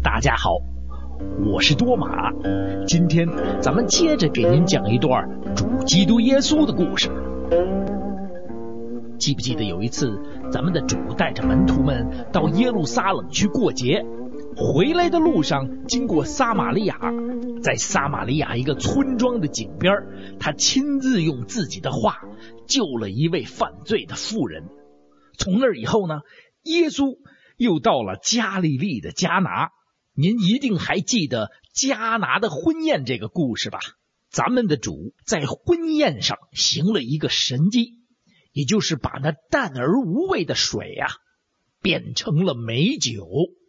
大家好，我是多马。今天咱们接着给您讲一段主基督耶稣的故事。记不记得有一次，咱们的主带着门徒们到耶路撒冷去过节，回来的路上经过撒玛利亚，在撒玛利亚一个村庄的井边，他亲自用自己的话救了一位犯罪的妇人。从那以后呢，耶稣又到了加利利的迦拿。您一定还记得迦拿的婚宴这个故事吧？咱们的主在婚宴上行了一个神迹，也就是把那淡而无味的水变成了美酒。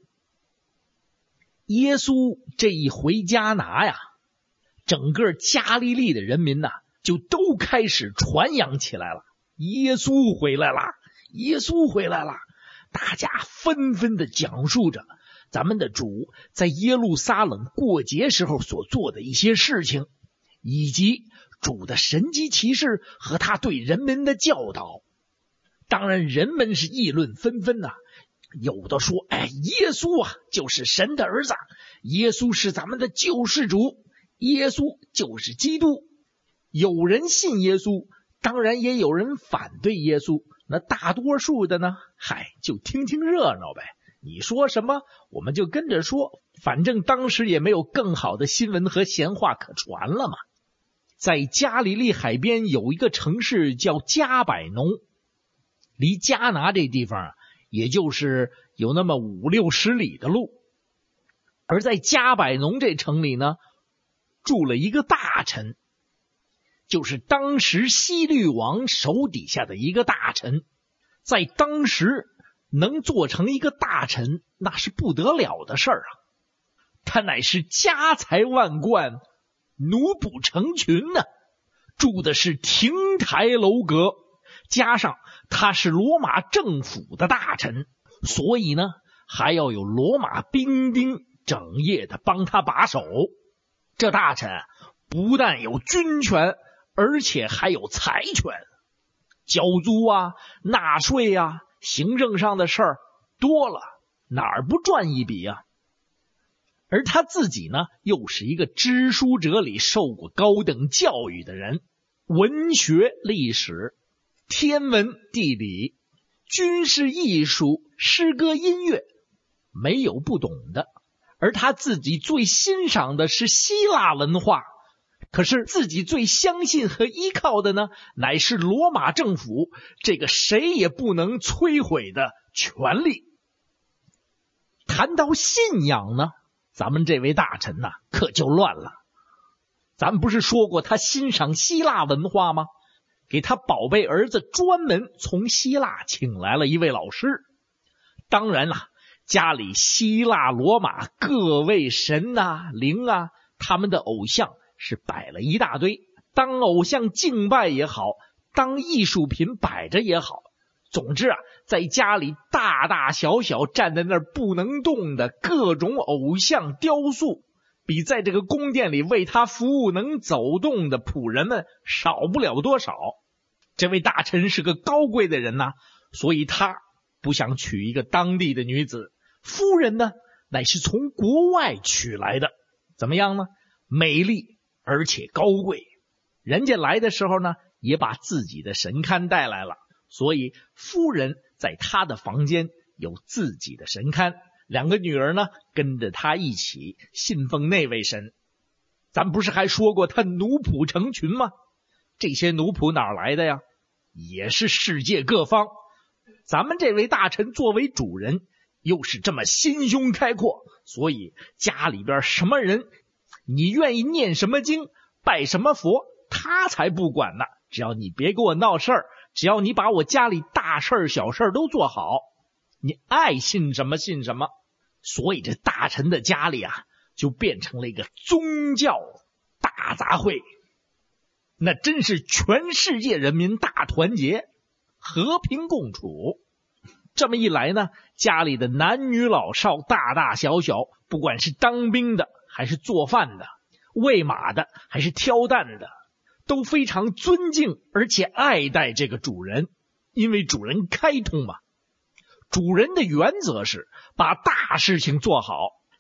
耶稣这一回迦拿整个加利利的人民就都开始传扬起来了，耶稣回来了，耶稣回来了。大家纷纷的讲述着咱们的主在耶路撒冷过节时候所做的一些事情，以及主的神迹奇事和他对人们的教导。当然人们是议论纷纷有的说耶稣就是神的儿子，耶稣是咱们的救世主，耶稣就是基督。有人信耶稣，当然也有人反对耶稣，那大多数的呢就听听热闹呗，你说什么我们就跟着说，反正当时也没有更好的新闻和闲话可传了嘛。在加利利海边有一个城市叫加百农，离迦拿这地方也就是有那么50-60里的路。而在加百农这城里呢，住了一个大臣，就是当时希律王手底下的一个大臣。在当时能做成一个大臣，那是不得了的事儿他乃是家财万贯，奴仆成群住的是亭台楼阁，加上他是罗马政府的大臣，所以呢还要有罗马兵丁整夜的帮他把守。这大臣不但有军权，而且还有财权，交租纳税行政上的事儿多了，哪儿不赚一笔而他自己呢，又是一个知书哲理、受过高等教育的人，文学、历史、天文、地理、军事、艺术、诗歌、音乐，没有不懂的。而他自己最欣赏的是希腊文化，可是自己最相信和依靠的呢，乃是罗马政府这个谁也不能摧毁的权力。谈到信仰呢，咱们这位大臣可就乱了。咱们不是说过他欣赏希腊文化吗？给他宝贝儿子专门从希腊请来了一位老师。当然家里希腊罗马各位神灵他们的偶像是摆了一大堆，当偶像敬拜也好，当艺术品摆着也好，总之在家里大大小小站在那儿不能动的各种偶像雕塑，比在这个宫殿里为他服务能走动的仆人们少不了多少。这位大臣是个高贵的人所以他不想娶一个当地的女子，夫人呢乃是从国外娶来的。怎么样呢？美丽而且高贵。人家来的时候呢，也把自己的神龛带来了，所以夫人在他的房间有自己的神龛，两个女儿呢跟着他一起信奉那位神。咱不是还说过他奴仆成群吗？这些奴仆哪儿来的呀？也是世界各方。咱们这位大臣作为主人，又是这么心胸开阔，所以家里边什么人，你愿意念什么经，拜什么佛，他才不管呢。只要你别给我闹事儿，只要你把我家里大事儿小事儿都做好，你爱信什么信什么。所以这大臣的家里就变成了一个宗教大杂烩，那真是全世界人民大团结，和平共处。这么一来呢，家里的男女老少大大小小，不管是当兵的还是做饭的，喂马的还是挑担的，都非常尊敬而且爱戴这个主人，因为主人开通嘛。主人的原则是把大事情做好，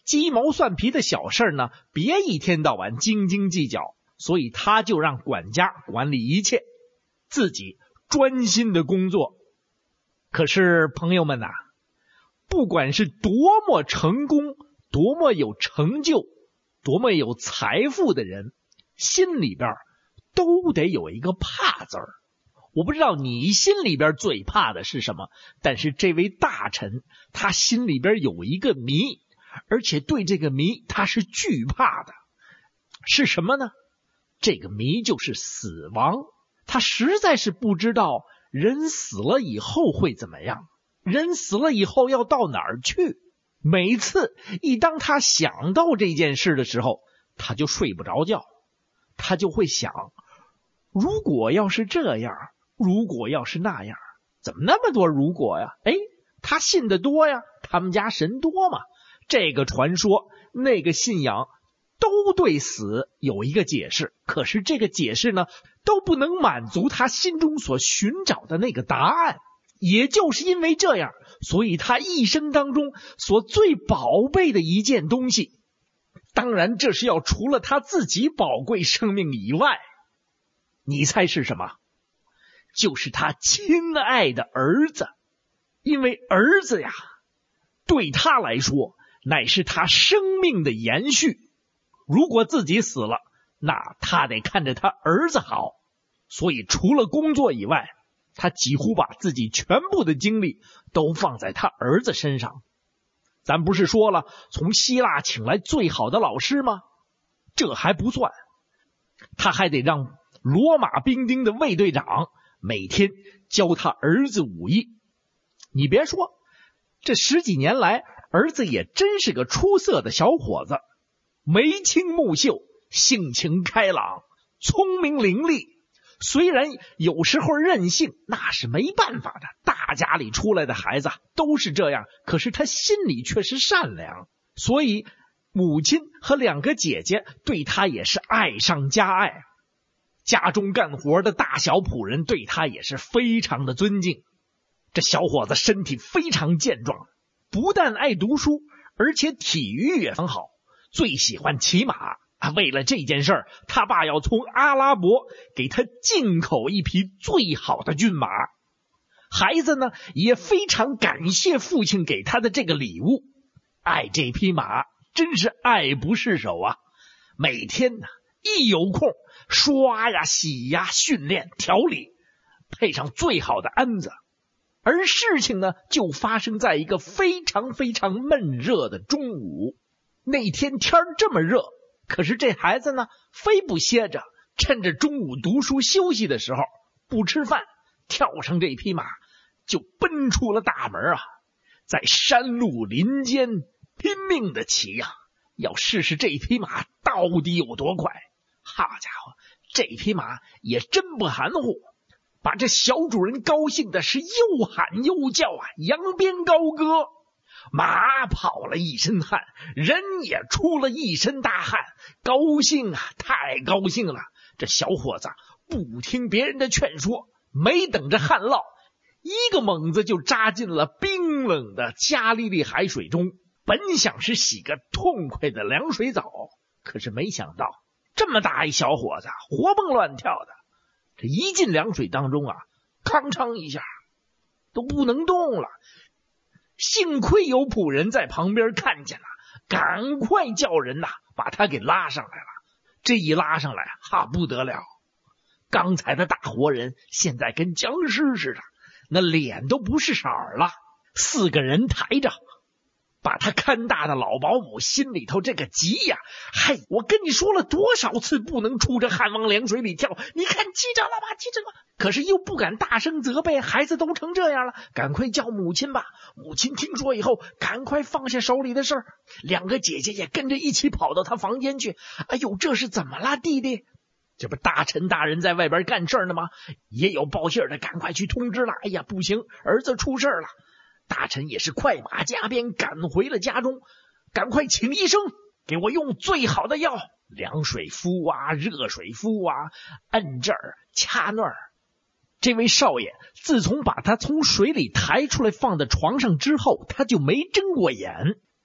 鸡毛蒜皮的小事呢，别一天到晚斤斤计较，所以他就让管家管理一切，自己专心的工作。可是朋友们呐，不管是多么成功，多么有成就，多么有财富的人，心里边都得有一个怕字儿。我不知道你心里边最怕的是什么，但是这位大臣他心里边有一个谜，而且对这个谜他是惧怕的。是什么呢？这个谜就是死亡。他实在是不知道人死了以后会怎么样，人死了以后要到哪儿去。每次一当他想到这件事的时候，他就睡不着觉，他就会想，如果要是这样，如果要是那样，怎么那么多如果呀？他信得多呀，他们家神多嘛，这个传说那个信仰都对死有一个解释，可是这个解释呢，都不能满足他心中所寻找的那个答案。也就是因为这样，所以他一生当中所最宝贝的一件东西，当然这是要除了他自己宝贵生命以外，你猜是什么？就是他亲爱的儿子。因为儿子呀，对他来说乃是他生命的延续。如果自己死了，那他得看着他儿子好，所以除了工作以外，他几乎把自己全部的精力都放在他儿子身上。咱不是说了从希腊请来最好的老师吗？这还不算，他还得让罗马兵丁的卫队长每天教他儿子武艺。你别说，这10几年来，儿子也真是个出色的小伙子，眉清目秀，性情开朗，聪明伶俐。虽然有时候任性，那是没办法的，大家里出来的孩子都是这样，可是他心里却是善良，所以母亲和2个姐姐对他也是爱上加爱。家中干活的大小仆人对他也是非常的尊敬。这小伙子身体非常健壮，不但爱读书，而且体育也很好，最喜欢骑马。为了这件事，他爸要从阿拉伯给他进口一匹最好的骏马。孩子呢，也非常感谢父亲给他的这个礼物，爱这匹马真是爱不释手啊！每天呢，一有空刷呀洗呀训练调理，配上最好的鞍子。而事情呢，就发生在一个非常非常闷热的中午。那天天这么热，可是这孩子呢，非不歇着，趁着中午读书休息的时候，不吃饭，跳上这匹马，就奔出了大门啊，在山路林间拼命的骑呀，要试试这匹马到底有多快。好家伙，这匹马也真不含糊，把这小主人高兴的是又喊又叫啊，扬鞭高歌。马跑了一身汗，人也出了一身大汗，高兴啊，太高兴了。这小伙子不听别人的劝说，没等着汗落，一个猛子就扎进了冰冷的加利利海水中。本想是洗个痛快的凉水澡，可是没想到这么大一小伙子活蹦乱跳的，这一进凉水当中啊，吭哧一下都不能动了。幸亏有仆人在旁边看见了，赶快叫人把他给拉上来了。这一拉上来不得了，刚才的大活人现在跟僵尸似的，那脸都不是色儿了。4个人抬着，把他看大的老保姆心里头这个急呀！我跟你说了多少次不能出这汗往凉水里跳，你看记着了吧，记着了吧。可是又不敢大声责备，孩子都成这样了，赶快叫母亲吧。母亲听说以后，赶快放下手里的事儿，2个姐姐也跟着一起跑到他房间去。哎呦，这是怎么了，弟弟？这不大臣大人在外边干事呢吗？也有报信的，赶快去通知了。哎呀，不行，儿子出事了。大臣也是快马加鞭赶回了家中，赶快请医生给我用最好的药，凉水敷啊，热水敷啊，摁这儿掐那儿。这位少爷自从把他从水里抬出来放在床上之后，他就没睁过眼，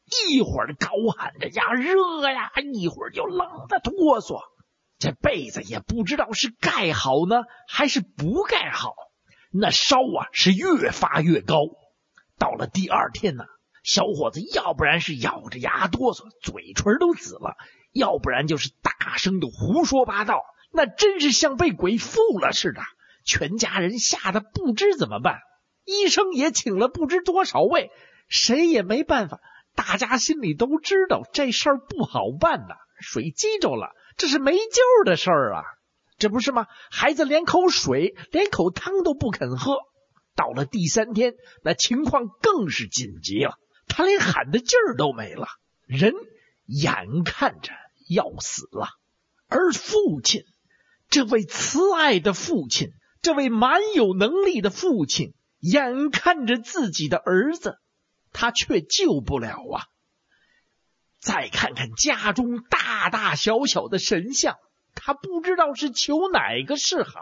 一会儿高喊着呀热呀，一会儿就冷得哆嗦，这被子也不知道是盖好呢还是不盖好，那烧啊是越发越高。到了第二天呢，小伙子要不然是咬着牙哆嗦，嘴唇都紫了，要不然就是大声的胡说八道，那真是像被鬼附了似的。全家人吓得不知怎么办，医生也请了不知多少位，谁也没办法。大家心里都知道这事儿不好办呐，水激着了，这是没救的事儿啊，这不是吗？孩子连口水连口汤都不肯喝。到了第3天，那情况更是紧急了，他连喊的劲儿都没了，人眼看着要死了。而父亲，这位慈爱的父亲，这位蛮有能力的父亲，眼看着自己的儿子，他却救不了啊。再看看家中大大小小的神像，他不知道是求哪个是好。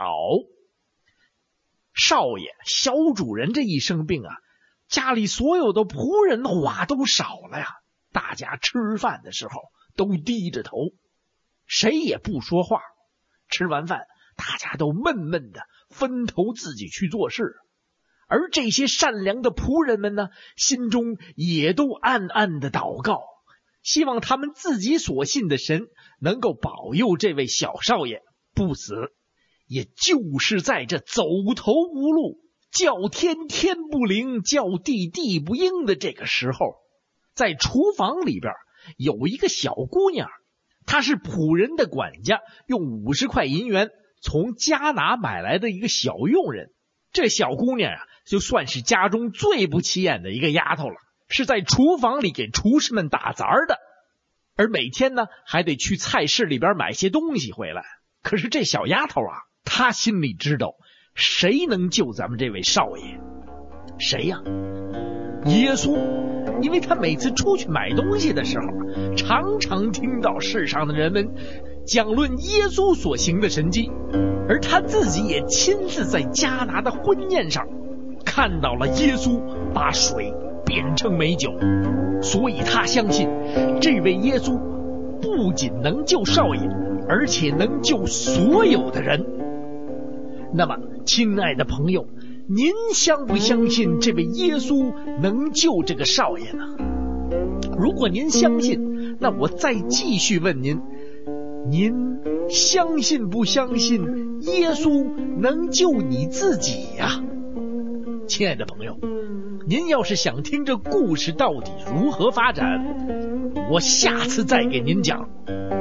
少爷小主人这一生病啊，家里所有的仆人话都少了呀，大家吃饭的时候都低着头，谁也不说话。吃完饭大家都闷闷的分头自己去做事，而这些善良的仆人们呢，心中也都暗暗的祷告，希望他们自己所信的神能够保佑这位小少爷不死。也就是在这走投无路，叫天天不灵，叫地地不应的这个时候，在厨房里边有一个小姑娘，她是仆人的管家，用50块银元从加拿买来的一个小佣人。这小姑娘啊，就算是家中最不起眼的一个丫头了，是在厨房里给厨师们打杂的，而每天呢还得去菜市里边买些东西回来。可是这小丫头啊，她心里知道谁能救咱们这位少爷。谁呀？耶稣。因为他每次出去买东西的时候，常常听到世上的人们讲论耶稣所行的神迹，而他自己也亲自在迦拿的婚宴上看到了耶稣把水变成美酒，所以他相信这位耶稣不仅能救少爷，而且能救所有的人。那么亲爱的朋友，您相不相信这位耶稣能救这个少爷呢？如果您相信，那我再继续问您，您相信不相信耶稣能救你自己呀？亲爱的朋友，您要是想听这故事到底如何发展，我下次再给您讲。